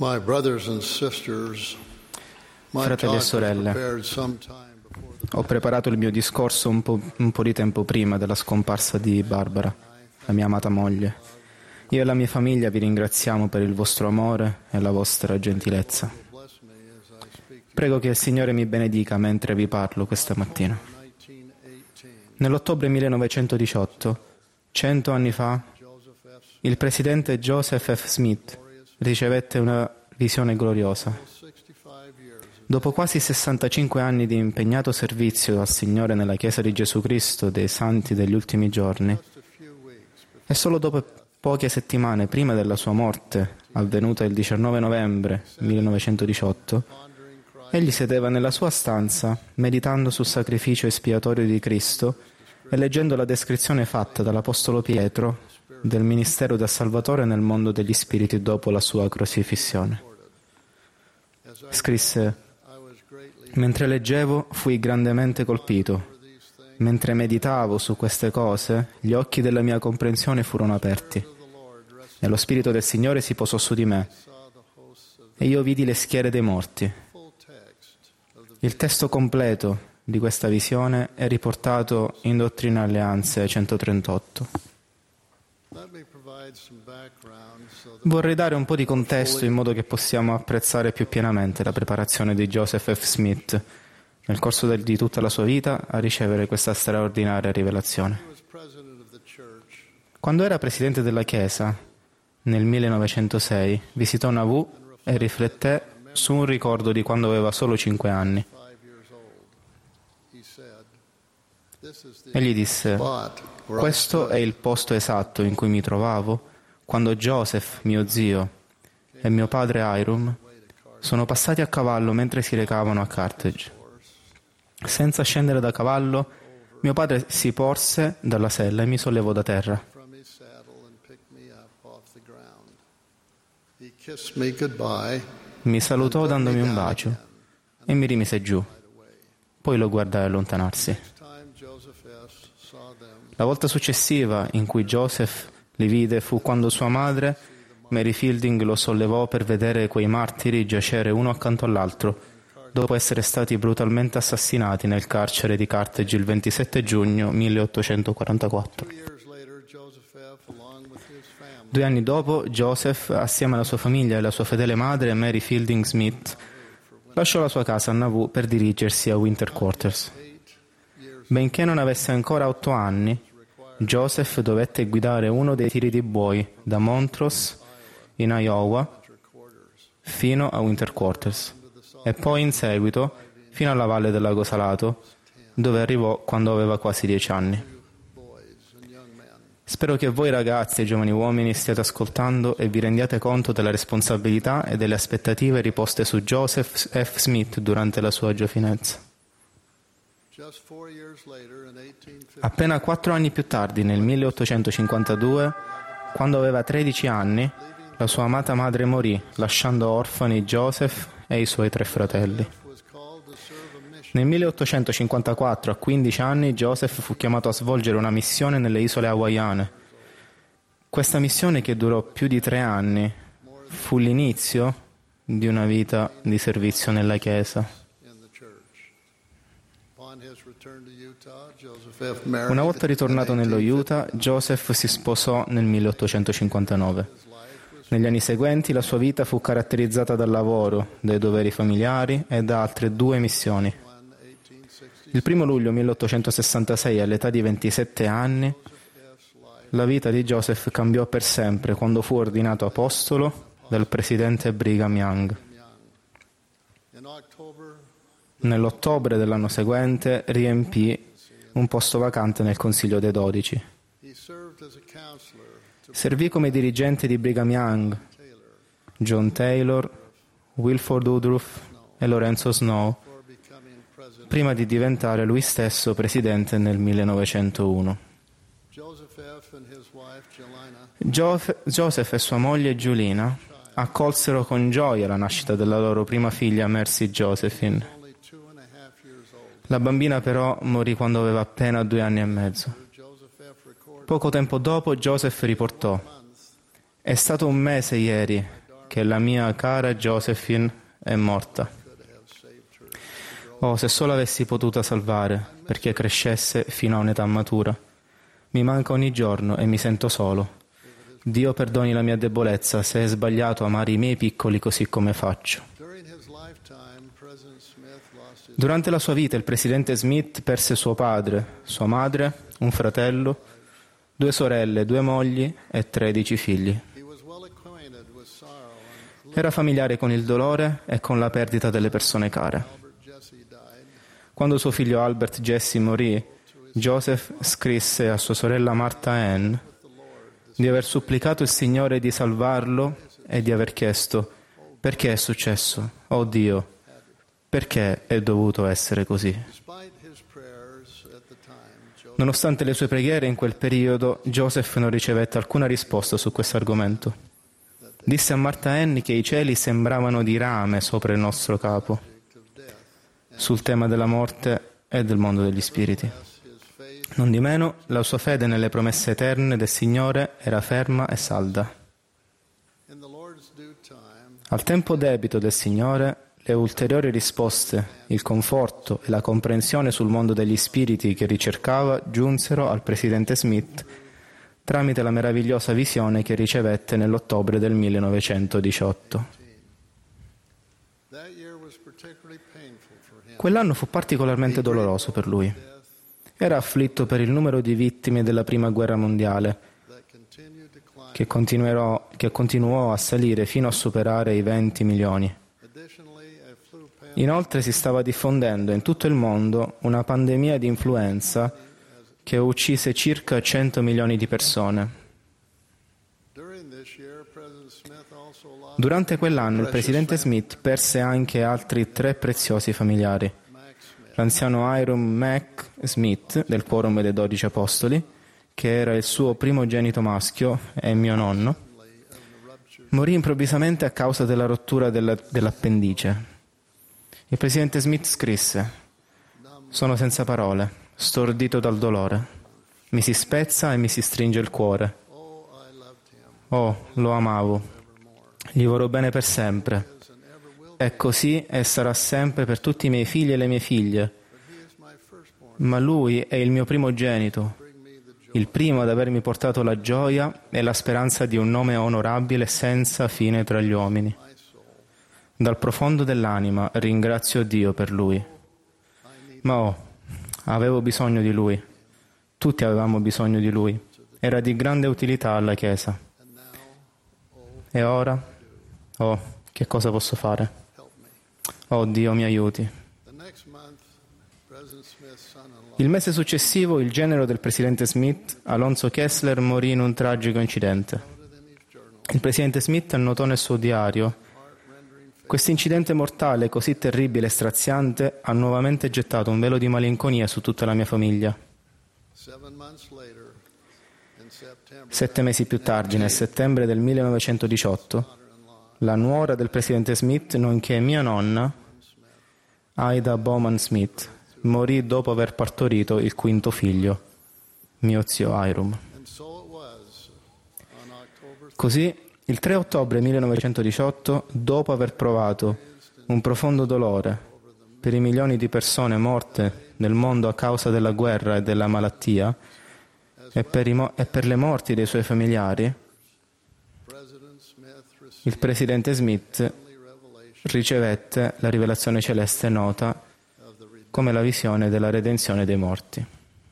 My brothers and sisters, my Fratelli e talk was sorelle, prepared sometime before the ho preparato il mio discorso un po' di tempo prima della scomparsa di Barbara, la mia amata moglie. Io e la mia famiglia vi ringraziamo per il vostro amore e la vostra gentilezza. bless me as I speak to Prego che il Signore mi benedica mentre vi parlo questa mattina. you. 1918, Nell'ottobre 1918, 100 anni fa, Joseph F. il presidente Joseph F. Smith ricevette una visione gloriosa. 65 years Dopo quasi 65 anni di impegnato servizio al Signore nella Chiesa di Gesù Cristo dei Santi degli ultimi giorni, just a few weeks before e solo dopo poche settimane prima della sua morte, avvenuta il 19 novembre 1918, pondering Christ, egli sedeva nella sua stanza, meditando sul sacrificio espiatorio di Cristo e leggendo la descrizione fatta dall'Apostolo Pietro del ministero del Salvatore nel mondo degli spiriti dopo la sua crocifissione. as I Scrisse: was greatly mentre leggevo fui grandemente colpito. for these things Mentre meditavo su queste cose, gli occhi della mia comprensione furono aperti of the Lord rested e lo Spirito del Signore si posò su di me saw the hosts of e io vidi le schiere dei morti. full text of the Il testo completo di questa visione è riportato in Dottrina e Alleanze 138. Let me provide some background so that Vorrei dare un po' di contesto in modo che possiamo apprezzare più pienamente la preparazione di Joseph F. Smith nel corso di tutta la sua vita a ricevere questa straordinaria rivelazione. he was president of the church. Quando era presidente della Chiesa, nel 1906, visitò Nauvoo e rifletté su un ricordo di quando aveva solo 5 anni. 5 years old. He said, "This is the Egli disse: spot where I questo è il posto esatto in cui mi trovavo quando Joseph, mio zio, e mio padre Hiram sono passati a cavallo mentre si recavano a Carthage. Senza scendere da cavallo, mio padre si porse dalla sella e mi sollevò da terra. from his saddle and picked me up off the ground. He kissed me goodbye Mi salutò dandomi un bacio e mi rimise giù. Poi lo guardai allontanarsi. Next time Joseph S. saw them, La volta successiva in cui Joseph li vide fu quando sua madre, Mary Fielding, lo sollevò per vedere quei martiri giacere uno accanto all'altro, dopo essere stati brutalmente assassinati nel carcere di Carthage il 27 giugno 1844. 2 years later, Joseph F., along with his family, 2 anni dopo, Joseph, assieme alla sua famiglia e alla sua fedele madre, Mary Fielding Smith, lasciò la sua casa a Nauvoo per dirigersi a Winter Quarters. 8 years Benché non avesse ancora 8 anni, Joseph dovette guidare uno dei tiri di buoi da Montrose, in Iowa, quarters, fino a Winter Quarters e poi in seguito fino alla valle del lago Salato, dove arrivò quando aveva quasi 10 anni. boys and young men. Spero che voi ragazzi e giovani uomini stiate ascoltando e vi rendiate conto della responsabilità e delle aspettative riposte su Joseph F. Smith durante la sua giovinezza. Just 4 years later, in 1850, Appena 4 anni più tardi, nel 1852, quando aveva 13 anni, la sua amata madre morì, lasciando orfani Joseph e i suoi 3 fratelli. was called to serve a mission Nel 1854, a 15 anni, Joseph fu chiamato a svolgere una missione nelle isole hawaiane. Questa missione, che durò più di 3 anni, fu l'inizio di una vita di servizio nella Chiesa. in the church. Upon his return to Utah, Joseph F. married Una volta ritornato in nello 1850. Utah, Joseph si sposò nel 1859. Negli anni seguenti la sua vita fu caratterizzata dal lavoro, dai doveri familiari e da altre 2 missioni. 1860, Il 1 luglio 1866, all'età di 27 anni, la vita di Joseph cambiò per sempre quando fu ordinato apostolo dal presidente Brigham Young. in October, Nell'ottobre dell'anno seguente riempì un posto vacante nel Consiglio dei 12. he served as a counselor to Servì come dirigente di Brigham Young, Taylor John Taylor, Wilford Woodruff e Lorenzo Snow, before becoming president. prima di diventare lui stesso presidente nel 1901. Joseph F. and his wife, Jelena, Joseph e sua moglie Giulina accolsero con gioia la nascita della loro prima figlia Mercy Josephine. only 2.5 years old. La bambina però morì quando aveva appena 2 anni e mezzo. Joseph F. recorded Poco tempo dopo Joseph riportò: «È stato un mese ieri che la mia cara Josephine è morta. Oh, se solo avessi potuto salvare, perché crescesse fino a un'età matura. Mi manca ogni giorno e mi sento solo. Dio perdoni la mia debolezza se è sbagliato amare i miei piccoli così come faccio. Durante la sua vita il presidente Smith perse suo padre, sua madre, un fratello, 2 sorelle, 2 mogli e 13 figli. Era familiare con il dolore e con la perdita delle persone care. Quando suo figlio Albert Jesse morì, Joseph scrisse a sua sorella Martha Ann di aver supplicato il Signore di salvarlo e di aver chiesto: perché è successo? Oh Dio, perché è dovuto essere così? Nonostante le sue preghiere in quel periodo, Joseph non ricevette alcuna risposta su questo argomento. Disse a Martha Ann che i cieli sembravano di rame sopra il nostro capo, sul tema della morte e del mondo degli spiriti. Non di meno, la sua fede nelle promesse eterne del Signore era ferma e salda. Al tempo debito del Signore, le ulteriori risposte, il conforto e la comprensione sul mondo degli spiriti che ricercava giunsero al presidente Smith tramite la meravigliosa visione che ricevette nell'ottobre del 1918. Quell'anno fu particolarmente doloroso per lui. Era afflitto per il numero di vittime della Prima Guerra Mondiale, che continuò a salire fino a superare i 20 milioni. Inoltre si stava diffondendo in tutto il mondo una pandemia di influenza che uccise circa 100 milioni di persone. Durante quell'anno il presidente Smith perse anche altri 3 preziosi familiari: l'anziano Hiram Mack Smith del Quorum dei 12 Apostoli, che era il suo primogenito maschio e mio nonno, morì improvvisamente a causa della rottura dell'appendice. Il presidente Smith scrisse: «Sono senza parole, stordito dal dolore. Mi si spezza e mi si stringe il cuore. Oh, lo amavo. Gli vorrò bene per sempre. È così e sarà sempre per tutti i miei figli e le mie figlie. Ma lui è il mio primogenito, il primo ad avermi portato la gioia e la speranza di un nome onorabile senza fine tra gli uomini. Dal profondo dell'anima ringrazio Dio per lui. Ma avevo bisogno di lui. Tutti avevamo bisogno di lui. Era di grande utilità alla Chiesa. E ora? Che cosa posso fare? Oh Dio, mi aiuti». Il mese successivo il genero del presidente Smith, Alonzo Kessler, morì in un tragico incidente. Il presidente Smith annotò nel suo diario: «Questo incidente mortale, così terribile e straziante, ha nuovamente gettato un velo di malinconia su tutta la mia famiglia». 7 mesi più tardi, nel settembre del 1918, la nuora del presidente Smith, nonché mia nonna, Ida Bowman Smith, morì dopo aver partorito il 5º figlio, mio zio Hiram. Così, il 3 ottobre 1918, dopo aver provato un profondo dolore per i milioni di persone morte nel mondo a causa della guerra e della malattia e per le morti dei suoi familiari, il presidente Smith ricevette la rivelazione celeste nota come la visione della redenzione dei morti.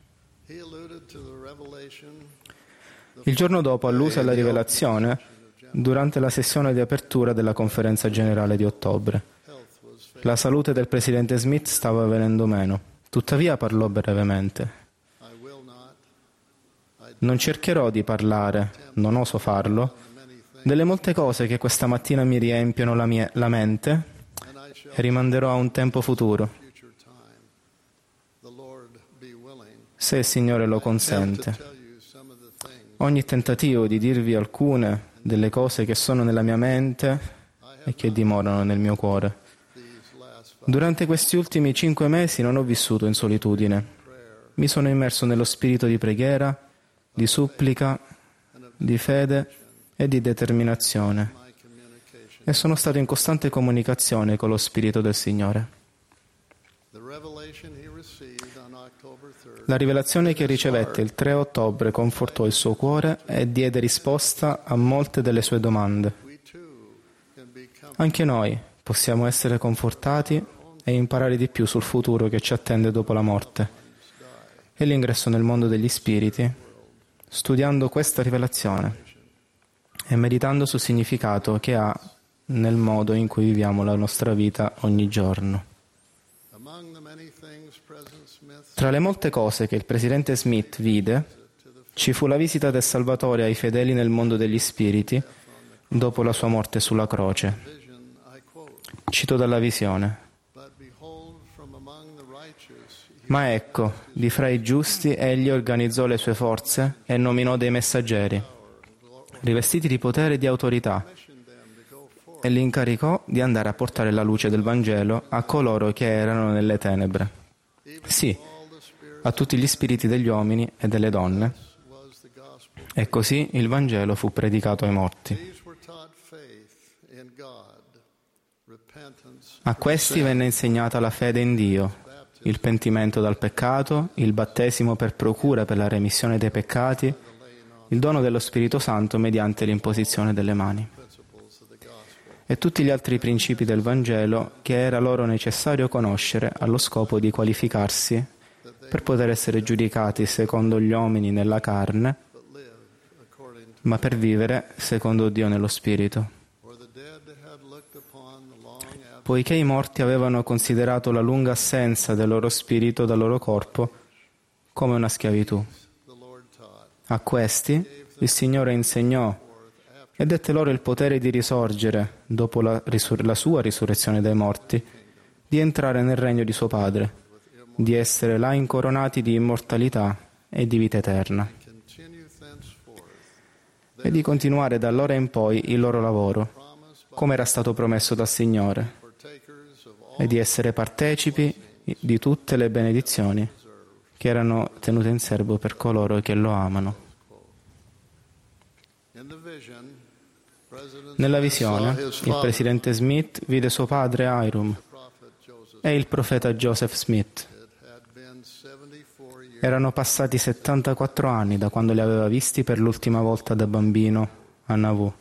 Il giorno dopo alluse alla rivelazione durante la sessione di apertura della conferenza generale di ottobre. La salute del presidente Smith stava venendo meno, tuttavia parlò brevemente. «Non cercherò di parlare, non oso farlo, delle molte cose che questa mattina mi riempiono la mente e rimanderò a un tempo futuro, se il Signore lo consente. Ogni tentativo di dirvi alcune delle cose che sono nella mia mente e che dimorano nel mio cuore. Durante questi ultimi 5 mesi non ho vissuto in solitudine. Mi sono immerso nello spirito di preghiera, di supplica, di fede e di determinazione. e sono stato in costante comunicazione con lo Spirito del Signore. La rivelazione che ricevette il 3 ottobre confortò il suo cuore e diede risposta a molte delle sue domande. Anche noi possiamo essere confortati e imparare di più sul futuro che ci attende dopo la morte e l'ingresso nel mondo degli spiriti, studiando questa rivelazione e meditando sul significato che ha nel modo in cui viviamo la nostra vita ogni giorno. Tra le molte cose che il presidente Smith vide, ci fu la visita del Salvatore ai fedeli nel mondo degli spiriti dopo la sua morte sulla croce. Cito dalla visione: «Ma ecco, di fra i giusti egli organizzò le sue forze e nominò dei messaggeri, rivestiti di potere e di autorità, e li incaricò di andare a portare la luce del Vangelo a coloro che erano nelle tenebre. Sì, a tutti gli spiriti degli uomini e delle donne. E così il Vangelo fu predicato ai morti. A questi venne insegnata la fede in Dio, il pentimento dal peccato, il battesimo per procura per la remissione dei peccati, il dono dello Spirito Santo mediante l'imposizione delle mani, e tutti gli altri principi del Vangelo che era loro necessario conoscere allo scopo di qualificarsi per poter essere giudicati secondo gli uomini nella carne, ma per vivere secondo Dio nello Spirito. Poiché i morti avevano considerato la lunga assenza del loro spirito dal loro corpo come una schiavitù. A questi il Signore insegnò e dette loro il potere di risorgere, dopo la sua risurrezione dai morti, di entrare nel regno di suo Padre, di essere là incoronati di immortalità e di vita eterna, e di continuare da allora in poi il loro lavoro, come era stato promesso dal Signore, e di essere partecipi di tutte le benedizioni che erano tenute in serbo per coloro che lo amano. Nella visione, il presidente Smith vide suo padre Hiram e il profeta Joseph Smith. Erano passati 74 anni da quando li aveva visti per l'ultima volta da bambino a Nauvoo.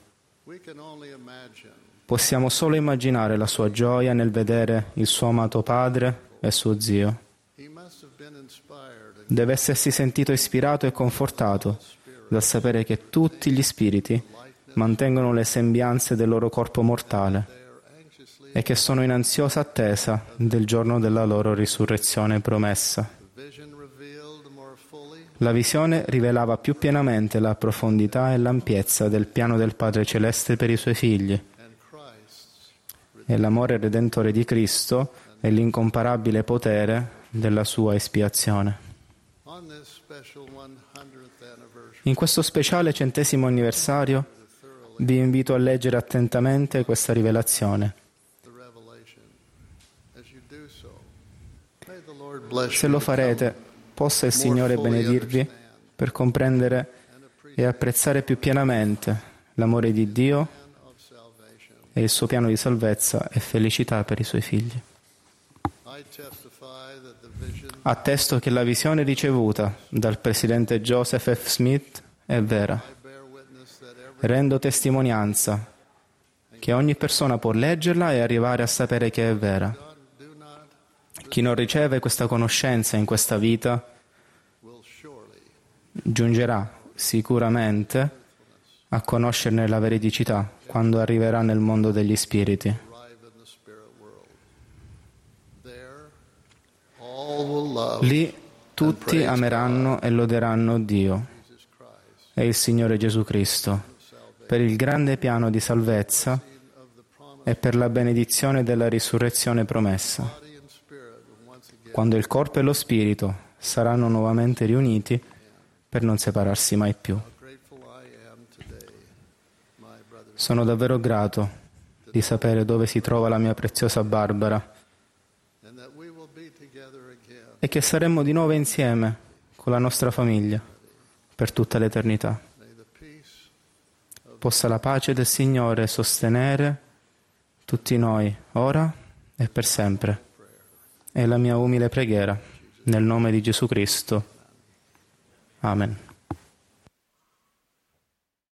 Possiamo solo immaginare la sua gioia nel vedere il suo amato padre e suo zio. Deve essersi sentito ispirato e confortato dal sapere che tutti gli spiriti mantengono le sembianze del loro corpo mortale e che sono in ansiosa attesa del giorno della loro risurrezione promessa. La visione rivelava più pienamente la profondità e l'ampiezza del piano del Padre Celeste per i suoi figli e l'amore redentore di Cristo e l'incomparabile potere della sua espiazione. In questo speciale 100° anniversario vi invito a leggere attentamente questa rivelazione. Se lo farete, possa il Signore benedirvi per comprendere e apprezzare più pienamente l'amore di Dio e il suo piano di salvezza e felicità per i suoi figli. Attesto che la visione ricevuta dal presidente Joseph F. Smith è vera. Rendo testimonianza che ogni persona può leggerla e arrivare a sapere che è vera. Chi non riceve questa conoscenza in questa vita giungerà sicuramente a conoscerne la veridicità quando arriverà nel mondo degli spiriti. Lì tutti ameranno e loderanno Dio e il Signore Gesù Cristo per il grande piano di salvezza e per la benedizione della risurrezione promessa, quando il corpo e lo spirito saranno nuovamente riuniti per non separarsi mai più. Sono davvero grato di sapere dove si trova la mia preziosa Barbara e che saremo di nuovo insieme con la nostra famiglia per tutta l'eternità. Possa la pace del Signore sostenere tutti noi, ora e per sempre. È la mia umile preghiera, nel nome di Gesù Cristo. Amen.